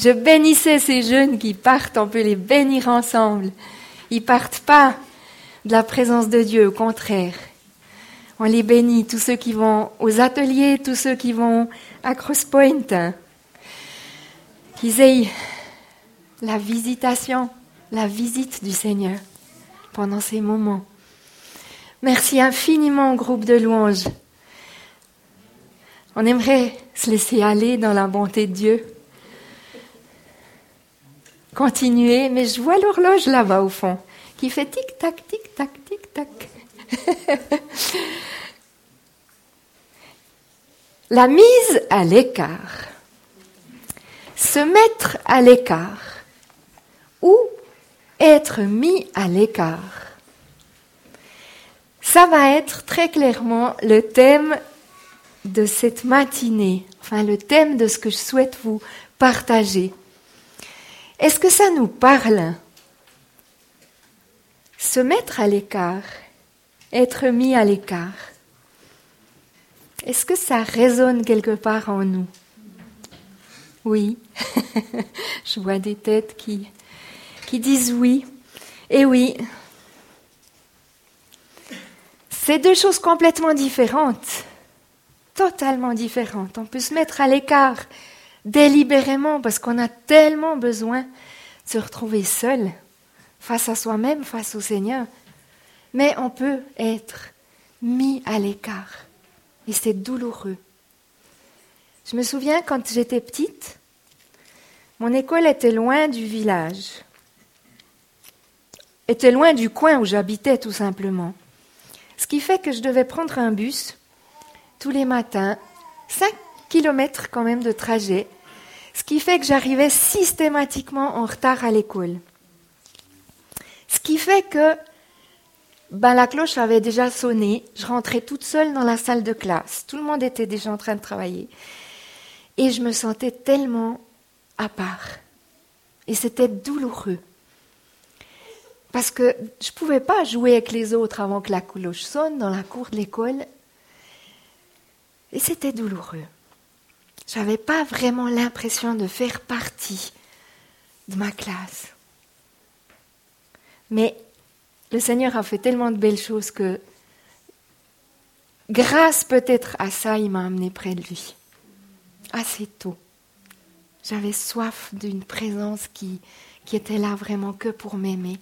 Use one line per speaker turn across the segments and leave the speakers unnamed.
Je bénissais ces jeunes qui partent, on peut les bénir ensemble. Ils partent pas de la présence de Dieu, au contraire. On les bénit, tous ceux qui vont aux ateliers, tous ceux qui vont à Crosspoint. Qu'ils aient la visitation, la visite du Seigneur pendant ces moments. Merci infiniment au groupe de louanges. On aimerait se laisser aller dans la bonté de Dieu. Continuer, mais je vois l'horloge là-bas au fond, qui fait tic-tac, tic-tac, tic-tac. La mise à l'écart. Se mettre à l'écart ou être mis à l'écart. Ça va être très clairement le thème de cette matinée, enfin le thème de ce que je souhaite vous partager. Est-ce que ça nous parle? Se mettre à l'écart, être mis à l'écart. Est-ce que ça résonne quelque part en nous? Oui, je vois des têtes qui disent oui. Et oui, c'est deux choses complètement différentes, totalement différentes. On peut se mettre à l'écart délibérément parce qu'on a tellement besoin de se retrouver seul, face à soi-même, face au Seigneur. Mais on peut être mis à l'écart et c'est douloureux. Je me souviens quand j'étais petite, mon école était loin du village, était loin du coin où j'habitais tout simplement. Ce qui fait que je devais prendre un bus tous les matins, 5 kilomètres quand même de trajet, ce qui fait que j'arrivais systématiquement en retard à l'école. Ce qui fait que la cloche avait déjà sonné, je rentrais toute seule dans la salle de classe, tout le monde était déjà en train de travailler. Et je me sentais tellement à part. Et c'était douloureux. Parce que je ne pouvais pas jouer avec les autres avant que la cloche sonne dans la cour de l'école. Et c'était douloureux. Je n'avais pas vraiment l'impression de faire partie de ma classe. Mais le Seigneur a fait tellement de belles choses que, grâce peut-être à ça, il m'a amenée près de lui. Assez tôt. J'avais soif d'une présence qui était là vraiment que pour m'aimer.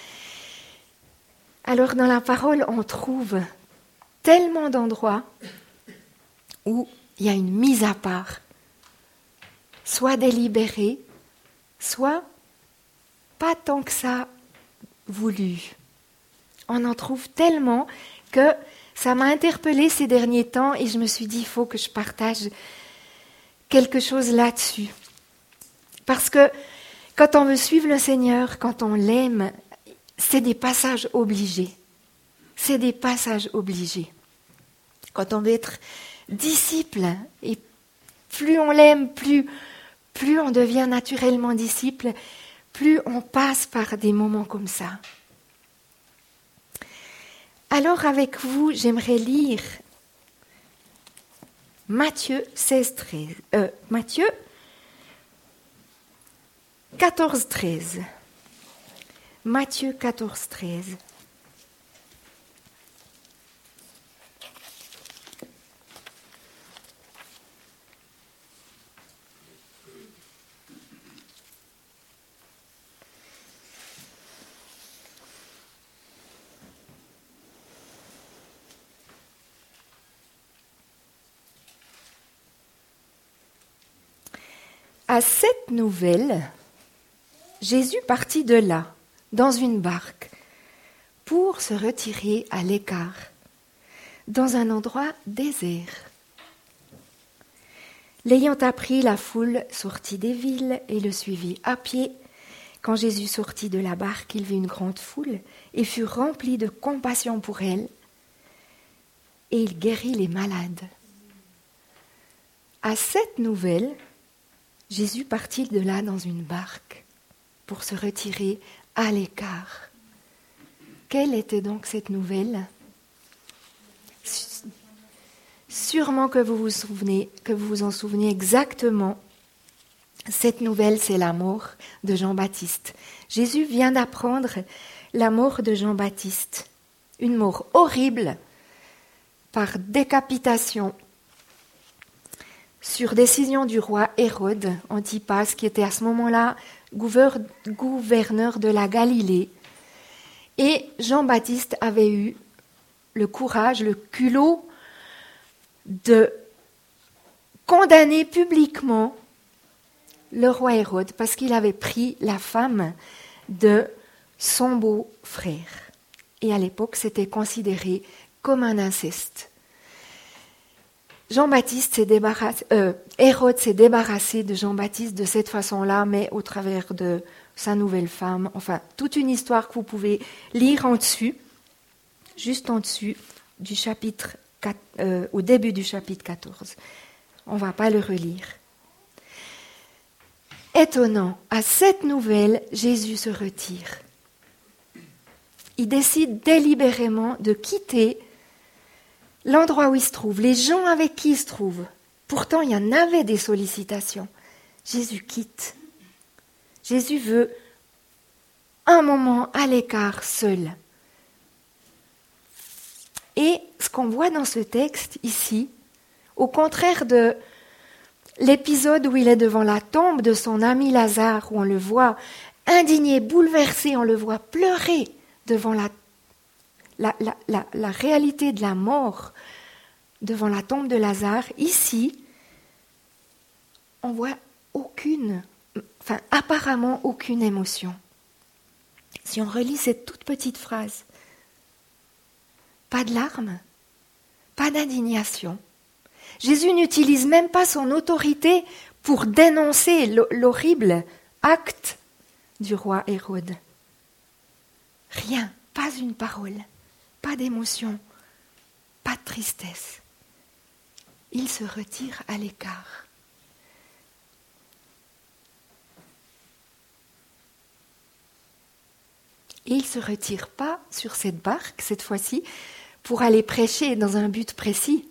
Alors dans la parole, on trouve tellement d'endroits où il y a une mise à part, soit délibérée, soit pas tant que ça voulu. On en trouve tellement que ça m'a interpellée ces derniers temps et je me suis dit, il faut que je partage quelque chose là-dessus. Parce que quand on veut suivre le Seigneur, quand on l'aime, c'est des passages obligés. C'est des passages obligés. Quand on veut être disciple, et plus on l'aime, plus on devient naturellement disciple, plus on passe par des moments comme ça. Alors avec vous, j'aimerais lire Matthieu 14, 13. Matthieu 14, 13. À cette nouvelle, Jésus partit de là, dans une barque, pour se retirer à l'écart, dans un endroit désert. L'ayant appris, la foule sortit des villes et le suivit à pied. Quand Jésus sortit de la barque, il vit une grande foule et fut rempli de compassion pour elle, et il guérit les malades. À cette nouvelle, Jésus partit de là dans une barque pour se retirer à l'écart. Quelle était donc cette nouvelle ? Sûrement que vous vous en souvenez exactement. Cette nouvelle, c'est la mort de Jean-Baptiste. Jésus vient d'apprendre la mort de Jean-Baptiste. Une mort horrible, par décapitation, sur décision du roi Hérode Antipas, qui était à ce moment-là gouverneur de la Galilée. Et Jean-Baptiste avait eu le courage, le culot de condamner publiquement le roi Hérode parce qu'il avait pris la femme de son beau-frère. Et à l'époque, c'était considéré comme un inceste. Hérode s'est débarrassé de Jean-Baptiste de cette façon-là, mais au travers de sa nouvelle femme. Enfin, toute une histoire que vous pouvez lire en dessus, juste en dessus du chapitre 4, au début du chapitre 14. On ne va pas le relire. Étonnant, à cette nouvelle, Jésus se retire. Il décide délibérément de quitter l'endroit où il se trouve, les gens avec qui il se trouve. Pourtant, il y en avait des sollicitations. Jésus quitte. Jésus veut un moment à l'écart, seul. Et ce qu'on voit dans ce texte ici, au contraire de l'épisode où il est devant la tombe de son ami Lazare, où on le voit indigné, bouleversé, on le voit pleurer devant la réalité de la mort, devant la tombe de Lazare, ici, on voit apparemment aucune émotion. Si on relit cette toute petite phrase, pas de larmes, pas d'indignation. Jésus n'utilise même pas son autorité pour dénoncer l'horrible acte du roi Hérode. Rien, pas une parole, pas d'émotion, pas de tristesse. Il se retire à l'écart. Et il ne se retire pas sur cette barque, cette fois-ci, pour aller prêcher dans un but précis.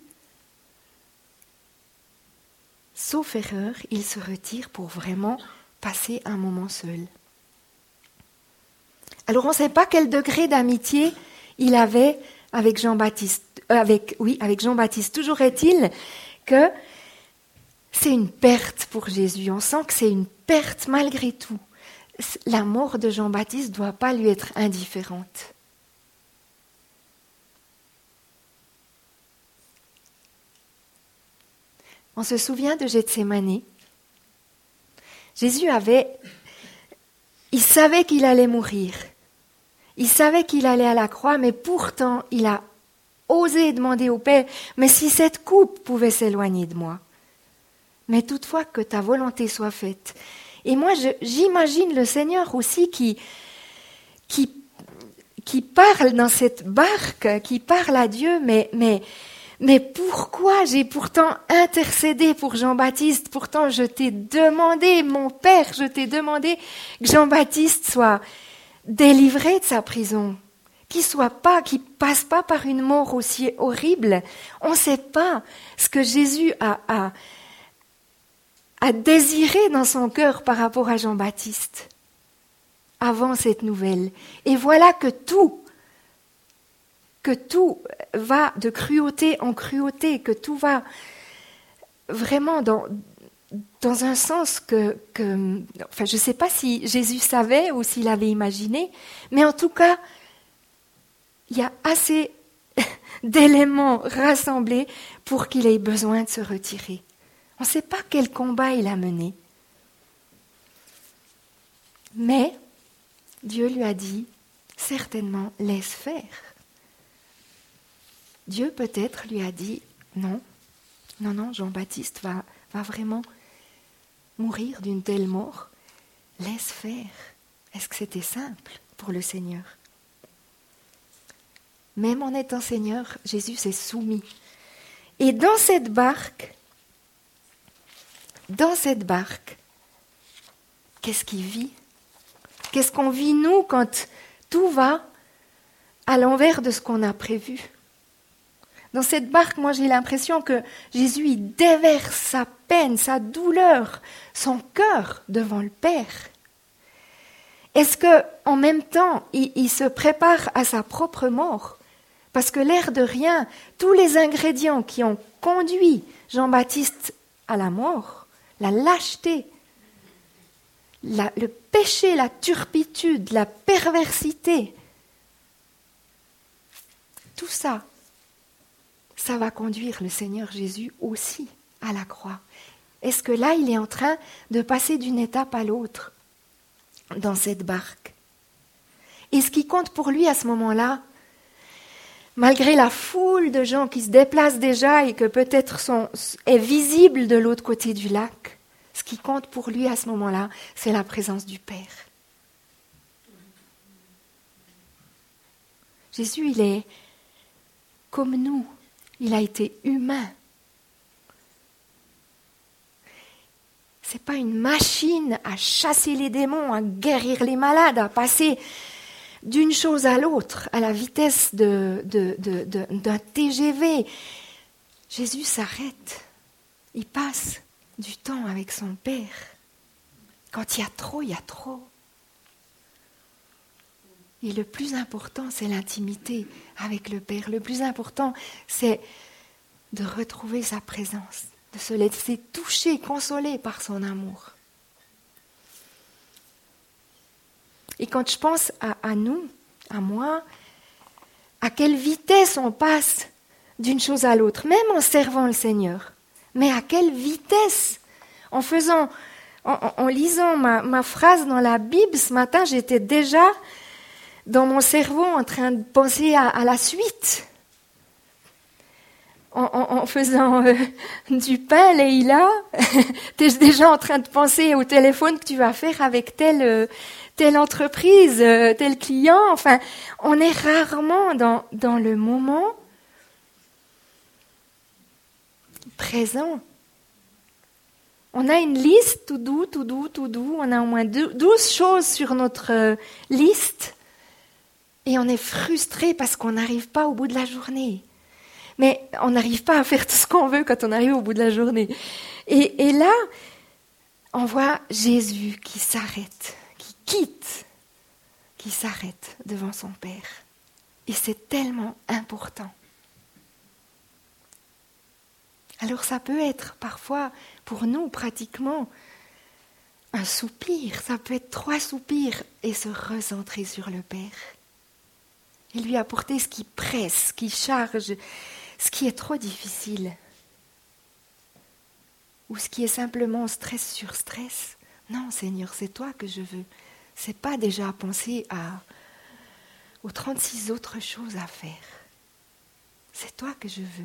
Sauf erreur, il se retire pour vraiment passer un moment seul. Alors on ne sait pas quel degré d'amitié il avait avec Jean-Baptiste. Avec Jean-Baptiste. Toujours est-il que c'est une perte pour Jésus. On sent que c'est une perte malgré tout. La mort de Jean-Baptiste ne doit pas lui être indifférente. On se souvient de Gethsémani. Jésus il savait qu'il allait mourir. Il savait qu'il allait à la croix, mais pourtant, il a osé demander au Père, mais si cette coupe pouvait s'éloigner de moi. Mais toutefois que ta volonté soit faite. Et moi, j'imagine le Seigneur aussi qui parle dans cette barque, qui parle à Dieu, mais pourquoi j'ai pourtant intercédé pour Jean-Baptiste? Pourtant, je t'ai demandé, mon Père, je t'ai demandé que Jean-Baptiste soit délivré de sa prison, qu'il passe pas par une mort aussi horrible. On ne sait pas ce que Jésus a désiré dans son cœur par rapport à Jean-Baptiste avant cette nouvelle. Et voilà que tout va de cruauté en cruauté, que tout va vraiment dans un sens que je ne sais pas si Jésus savait ou s'il avait imaginé, mais en tout cas, il y a assez d'éléments rassemblés pour qu'il ait besoin de se retirer. On ne sait pas quel combat il a mené. Mais Dieu lui a dit, certainement, laisse faire. Dieu peut-être lui a dit, non, Jean-Baptiste va vraiment mourir d'une telle mort. Laisse faire. Est-ce que c'était simple pour le Seigneur? Même en étant Seigneur, Jésus s'est soumis. Et dans cette barque, qu'est-ce qu'il vit? Qu'est-ce qu'on vit, nous, quand tout va à l'envers de ce qu'on a prévu? Dans cette barque, moi j'ai l'impression que Jésus il déverse sa peine, sa douleur, son cœur devant le Père. Est-ce que en même temps, il se prépare à sa propre mort? Parce que l'air de rien, tous les ingrédients qui ont conduit Jean-Baptiste à la mort, la lâcheté, le péché, la turpitude, la perversité, tout ça, ça va conduire le Seigneur Jésus aussi à la croix. Est-ce que là, il est en train de passer d'une étape à l'autre dans cette barque? Et ce qui compte pour lui à ce moment-là, malgré la foule de gens qui se déplacent déjà et que peut-être est visible de l'autre côté du lac, ce qui compte pour lui à ce moment-là, c'est la présence du Père. Jésus, il est comme nous, il a été humain. Ce n'est pas une machine à chasser les démons, à guérir les malades, à passer d'une chose à l'autre, à la vitesse d'un TGV. Jésus s'arrête, il passe du temps avec son Père. Quand il y a trop, il y a trop. Et le plus important, c'est l'intimité avec le Père. Le plus important, c'est de retrouver sa présence, de se laisser toucher, consoler par son amour. Et quand je pense à nous, à moi, à quelle vitesse on passe d'une chose à l'autre, même en servant le Seigneur, mais à quelle vitesse, en lisant ma phrase dans la Bible ce matin, j'étais déjà dans mon cerveau en train de penser à la suite. En faisant du pain, Leïla, tu es déjà en train de penser au téléphone que tu vas faire avec telle entreprise, tel client. Enfin, on est rarement dans le moment présent. On a une liste, tout doux. On a au moins 12 choses sur notre liste. Et on est frustré parce qu'on n'arrive pas au bout de la journée. Mais on n'arrive pas à faire tout ce qu'on veut quand on arrive au bout de la journée. Et là, on voit Jésus qui s'arrête, qui s'arrête devant son Père. Et c'est tellement important. Alors ça peut être parfois, pour nous, pratiquement, un soupir. Ça peut être 3 soupirs et se recentrer sur le Père. Et lui apporter ce qui presse, ce qui charge, ce qui est trop difficile. Ou ce qui est simplement stress sur stress. Non, Seigneur, c'est toi que je veux. C'est pas déjà à penser aux 36 autres choses à faire. C'est toi que je veux.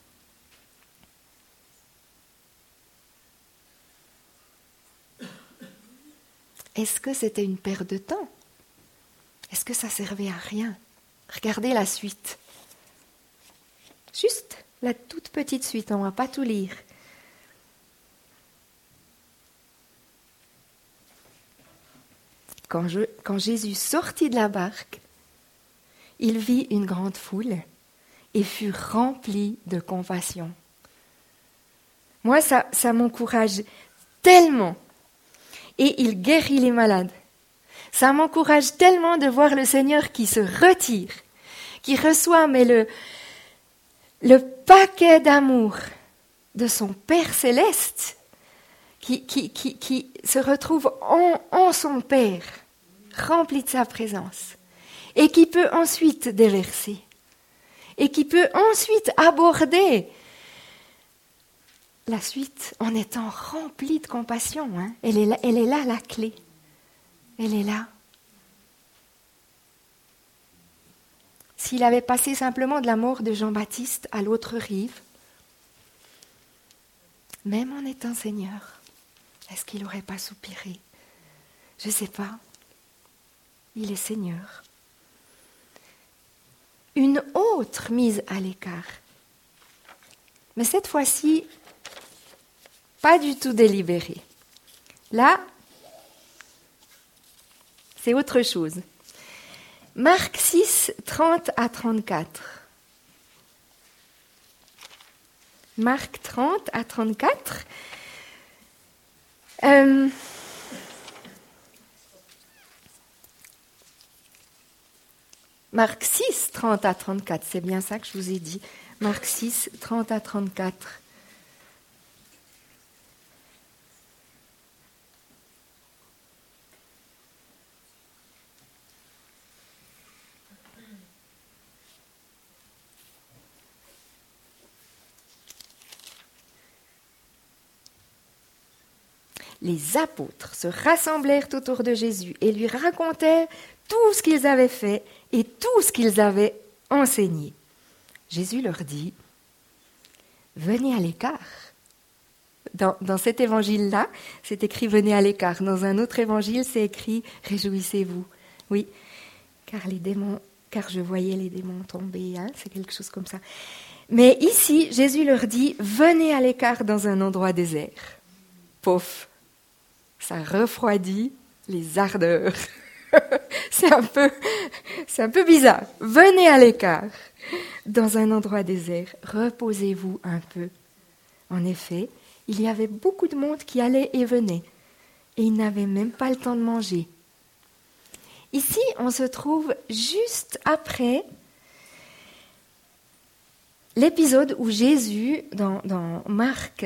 Est-ce que c'était une perte de temps? Est-ce que ça servait à rien? Regardez la suite. Juste la toute petite suite, on ne va pas tout lire. Quand Jésus sortit de la barque, il vit une grande foule et fut rempli de compassion. Moi, ça m'encourage tellement. Et il guérit les malades. Ça m'encourage tellement de voir le Seigneur qui se retire, qui reçoit le paquet d'amour de son Père céleste, qui se retrouve en son Père, rempli de sa présence, et qui peut ensuite déverser, et qui peut ensuite aborder la suite en étant rempli de compassion. Hein. Elle est là la clé. Elle est là. S'il avait passé simplement de la mort de Jean-Baptiste à l'autre rive, même en étant Seigneur, est-ce qu'il n'aurait pas soupiré? Je ne sais pas. Il est Seigneur. Une autre mise à l'écart. Mais cette fois-ci, pas du tout délibérée. Là, c'est autre chose. Marc 6, 30 à 34. Marc 30 à 34. Marc 6, 30 à 34, c'est bien ça que je vous ai dit. Marc 6, 30 à 34. Les apôtres se rassemblèrent autour de Jésus et lui racontèrent tout ce qu'ils avaient fait et tout ce qu'ils avaient enseigné. Jésus leur dit, « Venez à l'écart. » Dans cet évangile-là, c'est écrit « Venez à l'écart ». Dans un autre évangile, c'est écrit « Réjouissez-vous ». Oui, car je voyais les démons tomber, hein, c'est quelque chose comme ça. Mais ici, Jésus leur dit « Venez à l'écart dans un endroit désert. » Pouf, ça refroidit les ardeurs. C'est un peu bizarre. Venez à l'écart, dans un endroit désert, reposez-vous un peu. En effet, il y avait beaucoup de monde qui allait et venait, et ils n'avaient même pas le temps de manger. Ici, on se trouve juste après l'épisode où Jésus, dans Marc,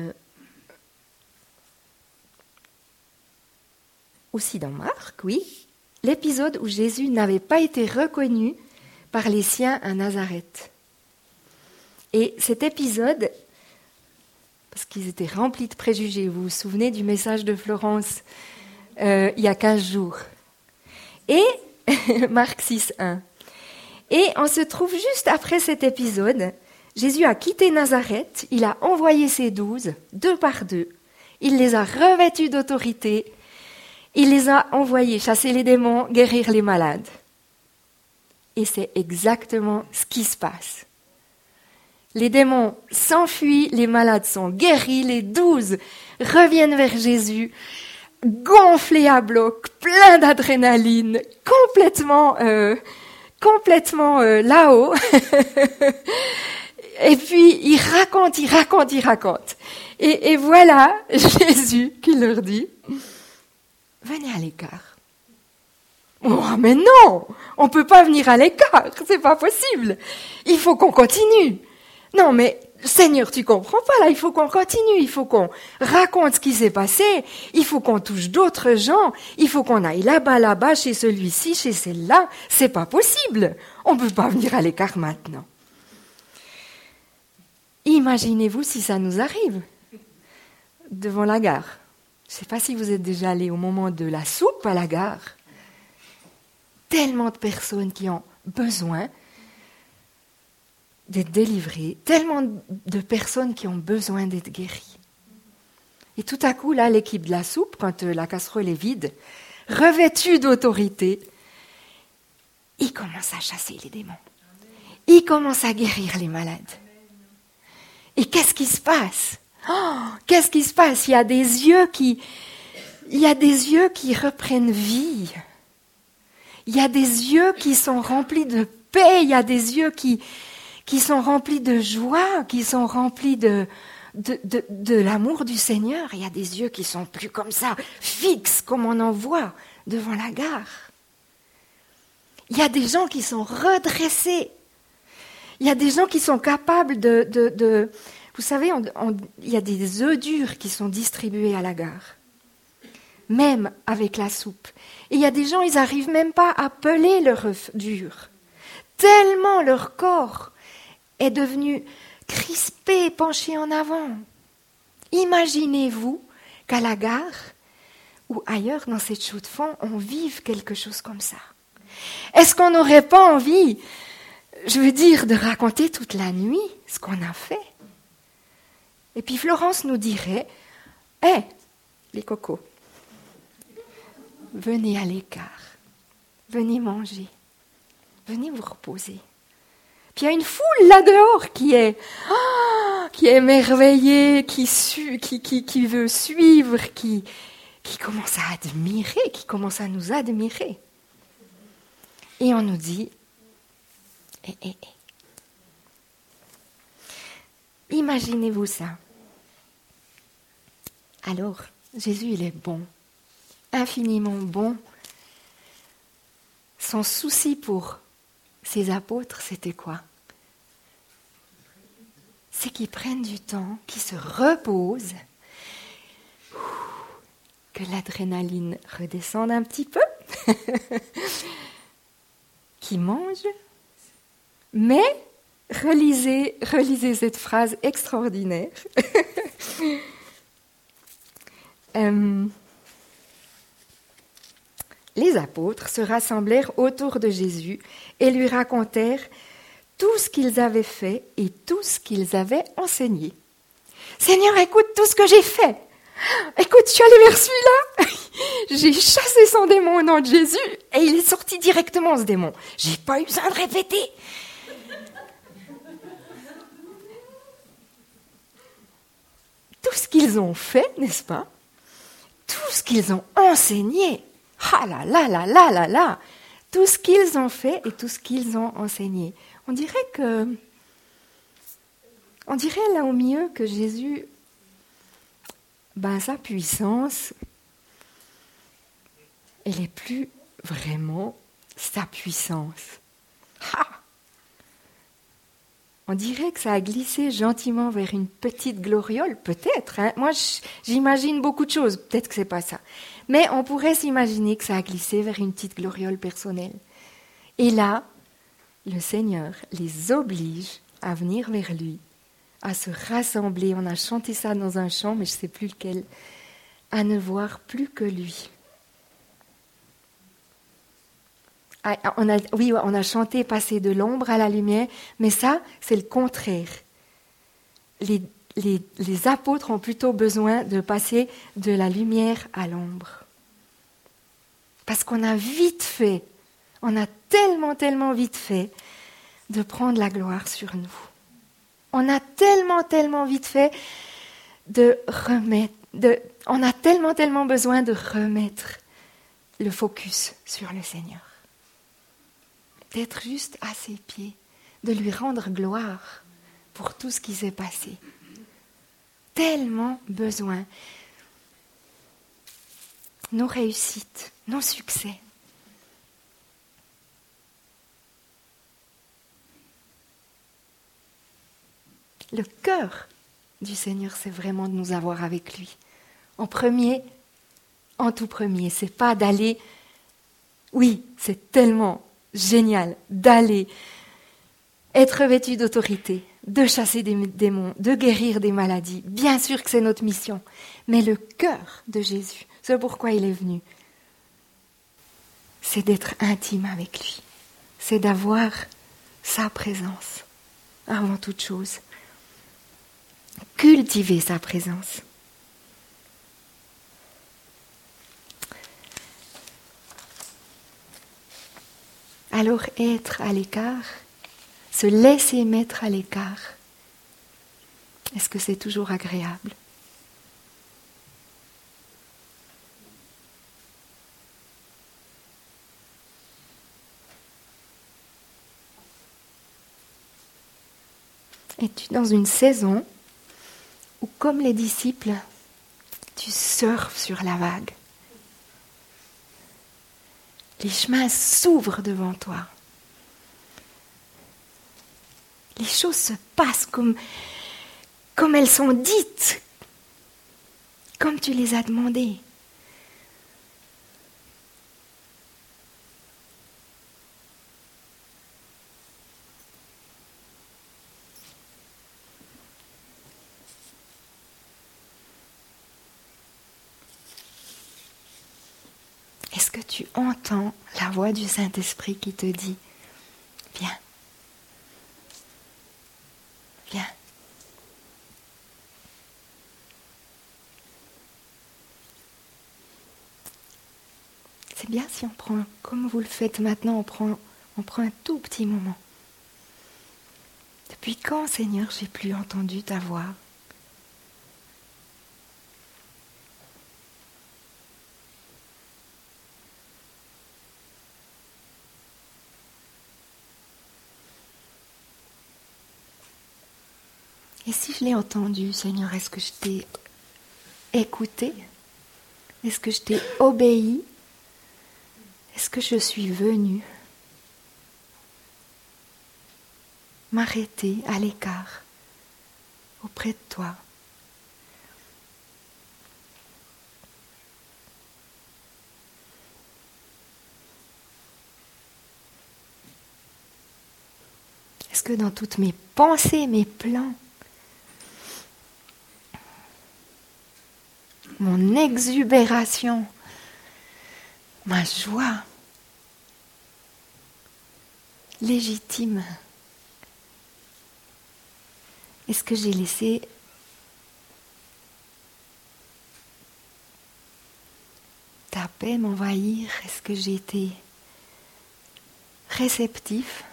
aussi dans Marc, oui, l'épisode où Jésus n'avait pas été reconnu par les siens à Nazareth. Et cet épisode, parce qu'ils étaient remplis de préjugés, vous vous souvenez du message de Florence il y a 15 jours. Et Marc 6, 1. Et on se trouve juste après cet épisode, Jésus a quitté Nazareth, il a envoyé ses 12, 2 par 2, il les a revêtus d'autorité, il les a envoyés chasser les démons, guérir les malades. Et c'est exactement ce qui se passe. Les démons s'enfuient, les malades sont guéris, les 12 reviennent vers Jésus, gonflés à bloc, pleins d'adrénaline, complètement là-haut. Et puis, ils racontent. Et voilà Jésus qui leur dit, « Venez à l'écart. » Oh, mais non, on ne peut pas venir à l'écart, c'est pas possible. Il faut qu'on continue. Non, mais Seigneur, tu comprends pas, là, il faut qu'on continue, il faut qu'on raconte ce qui s'est passé, il faut qu'on touche d'autres gens, il faut qu'on aille là-bas, chez celui-ci, chez celle-là, c'est pas possible. On ne peut pas venir à l'écart maintenant. Imaginez-vous si ça nous arrive devant la gare. Je ne sais pas si vous êtes déjà allé au moment de la soupe à la gare. Tellement de personnes qui ont besoin d'être délivrées, tellement de personnes qui ont besoin d'être guéries. Et tout à coup, là, l'équipe de la soupe, quand la casserole est vide, revêtue d'autorité, ils commencent à chasser les démons. Ils commencent à guérir les malades. Et qu'est-ce qui se passe ? Qu'est-ce qui se passe ? Il y a des yeux qui reprennent vie. Il y a des yeux qui sont remplis de paix. Il y a des yeux qui sont remplis de joie, qui sont remplis de l'amour du Seigneur. Il y a des yeux qui sont plus comme ça, fixes, comme on en voit devant la gare. Il y a des gens qui sont redressés. Il y a des gens qui sont capables de vous savez, il y a des œufs durs qui sont distribués à la gare, même avec la soupe. Et il y a des gens, ils n'arrivent même pas à peler leur œuf dur, tellement leur corps est devenu crispé, penché en avant. Imaginez-vous qu'à la gare ou ailleurs dans cette chaux de fonds, on vive quelque chose comme ça. Est-ce qu'on n'aurait pas envie, je veux dire, de raconter toute la nuit ce qu'on a fait ? Et puis Florence nous dirait, « Hé, les cocos, venez à l'écart, venez manger, venez vous reposer. » Puis il y a une foule là dehors qui est émerveillée, qui veut suivre, qui commence à admirer, qui commence à nous admirer. Et on nous dit, Imaginez-vous ça. Alors, Jésus, il est bon, infiniment bon. Son souci pour ses apôtres, c'était quoi? C'est qu'ils prennent du temps, qu'ils se reposent, que l'adrénaline redescende un petit peu, qu'ils mangent, mais relisez cette phrase extraordinaire. Les apôtres se rassemblèrent autour de Jésus et lui racontèrent tout ce qu'ils avaient fait et tout ce qu'ils avaient enseigné. « Seigneur, écoute tout ce que j'ai fait. Écoute, je suis allée vers celui-là. J'ai chassé son démon au nom de Jésus et il est sorti directement, ce démon. J'ai pas eu besoin de répéter. » Tout ce qu'ils ont fait, n'est-ce pas? Tout ce qu'ils ont enseigné. Ah là là là là là là! Tout ce qu'ils ont fait et tout ce qu'ils ont enseigné. On dirait là au milieu que Jésus, sa puissance, elle n'est plus vraiment sa puissance. Ah! On dirait que ça a glissé gentiment vers une petite gloriole, peut-être. Hein. Moi, j'imagine beaucoup de choses, peut-être que c'est pas ça. Mais on pourrait s'imaginer que ça a glissé vers une petite gloriole personnelle. Et là, le Seigneur les oblige à venir vers lui, à se rassembler. On a chanté ça dans un chant, mais je ne sais plus lequel. À ne voir plus que lui. On a chanté passer de l'ombre à la lumière, mais ça, c'est le contraire. Les apôtres ont plutôt besoin de passer de la lumière à l'ombre. Parce qu'on a vite fait, on a tellement vite fait de prendre la gloire sur nous. On a tellement vite fait on a tellement besoin de remettre le focus sur le Seigneur. D'être juste à ses pieds, de lui rendre gloire pour tout ce qui s'est passé. Tellement besoin. Nos réussites, nos succès. Le cœur du Seigneur, c'est vraiment de nous avoir avec lui. En tout premier, c'est pas d'aller... Oui, c'est tellement génial d'aller être revêtu d'autorité, de chasser des démons, de guérir des maladies. Bien sûr que c'est notre mission. Mais le cœur de Jésus, c'est pourquoi il est venu, c'est d'être intime avec lui. C'est d'avoir sa présence avant toute chose. Cultiver sa présence. Alors être à l'écart, se laisser mettre à l'écart, est-ce que c'est toujours agréable? Es-tu dans une saison où, comme les disciples, tu surfes sur la vague? Les chemins s'ouvrent devant toi. Les choses se passent comme elles sont dites, comme tu les as demandées. Est-ce que tu entends la voix du Saint-Esprit qui te dit « Viens, viens ». C'est bien si on prend, comme vous le faites maintenant, on prend un tout petit moment. Depuis quand, Seigneur, j'ai plus entendu ta voix ? Et si je l'ai entendu, Seigneur, est-ce que je t'ai écouté? Est-ce que je t'ai obéi? Est-ce que je suis venue m'arrêter à l'écart auprès de toi? Est-ce que dans toutes mes pensées, mes plans, mon exubération, ma joie légitime, est-ce que j'ai laissé ta paix m'envahir? Est-ce que j'ai été réceptif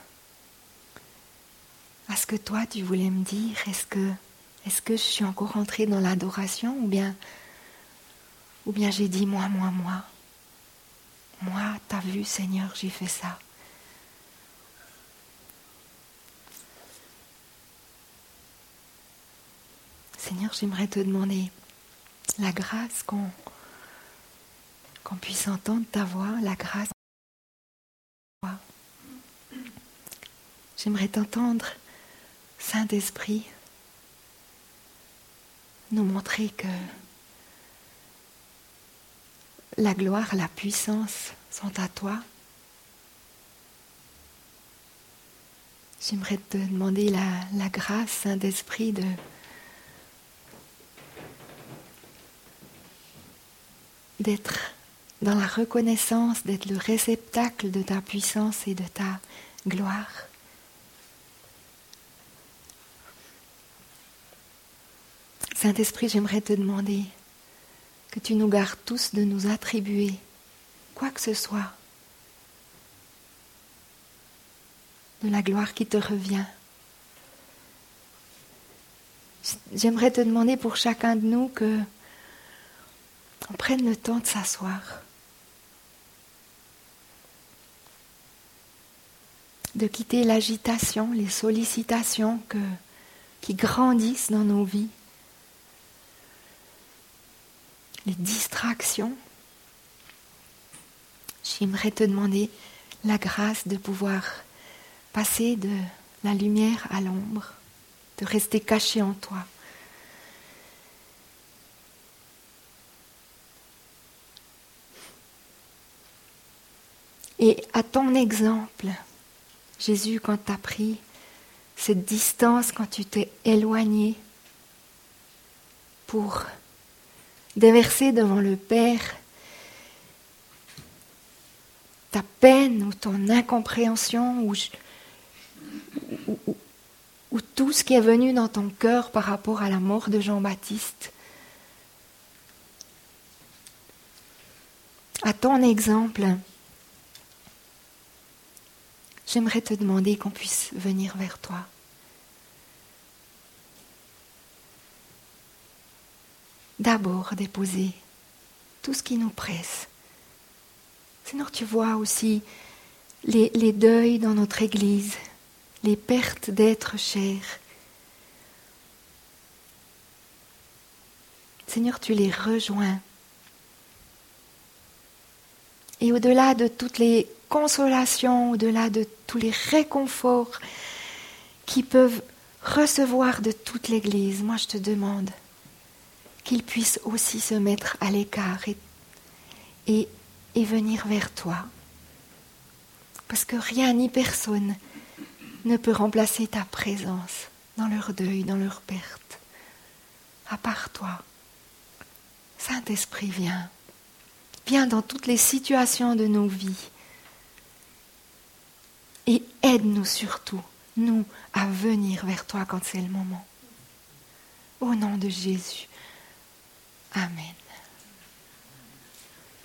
à ce que toi tu voulais me dire? Est-ce que je suis encore entrée dans l'adoration ou bien j'ai dit moi, t'as vu Seigneur, j'ai fait ça. Seigneur, j'aimerais te demander la grâce qu'on puisse entendre ta voix, la grâce. J'aimerais t'entendre, Saint-Esprit, nous montrer que la gloire, la puissance sont à toi. J'aimerais te demander la grâce, Saint-Esprit, d'être dans la reconnaissance, d'être le réceptacle de ta puissance et de ta gloire. Saint-Esprit, j'aimerais te demander que tu nous gardes tous de nous attribuer quoi que ce soit de la gloire qui te revient. J'aimerais te demander pour chacun de nous que on prenne le temps de s'asseoir, de quitter l'agitation, les sollicitations qui grandissent dans nos vies, les distractions. J'aimerais te demander la grâce de pouvoir passer de la lumière à l'ombre, de rester caché en toi. Et à ton exemple, Jésus, quand tu as pris cette distance, quand tu t'es éloigné pour déverser devant le Père ta peine ou ton incompréhension ou tout ce qui est venu dans ton cœur par rapport à la mort de Jean-Baptiste. À ton exemple, j'aimerais te demander qu'on puisse venir vers toi. D'abord déposer tout ce qui nous presse. Seigneur, tu vois aussi les deuils dans notre Église, les pertes d'êtres chers. Seigneur, tu les rejoins. Et au-delà de toutes les consolations, au-delà de tous les réconforts qu'ils peuvent recevoir de toute l'Église, moi je te demande qu'ils puissent aussi se mettre à l'écart et venir vers toi. Parce que rien ni personne ne peut remplacer ta présence dans leur deuil, dans leur perte. À part toi. Saint-Esprit, viens. Viens dans toutes les situations de nos vies. Et aide-nous surtout, nous, à venir vers toi quand c'est le moment. Au nom de Jésus. Amen.